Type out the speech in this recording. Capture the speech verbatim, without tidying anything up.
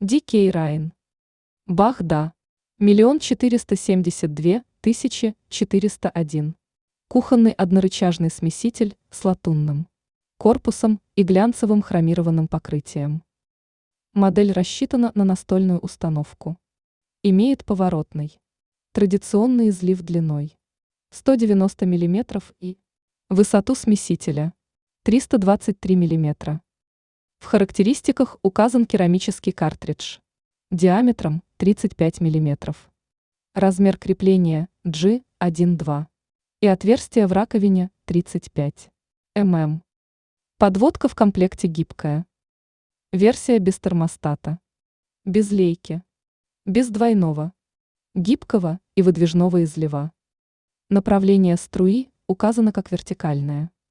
ди кей Rhine. Бахда. Миллион четыреста семьдесят две тысячи четыреста один. Кухонный однорычажный смеситель с латунным корпусом и глянцевым хромированным покрытием. Модель рассчитана на настольную установку. Имеет поворотный, традиционный излив длиной сто девяносто миллиметров и высоту смесителя триста двадцать три миллиметра. В характеристиках указан керамический картридж диаметром тридцать пять миллиметров. Размер крепления джи один-два и отверстие в раковине тридцать пять миллиметров. Подводка в комплекте гибкая. Версия без термостата, без лейки, без двойного, гибкого и выдвижного излива. Направление струи указано как вертикальное.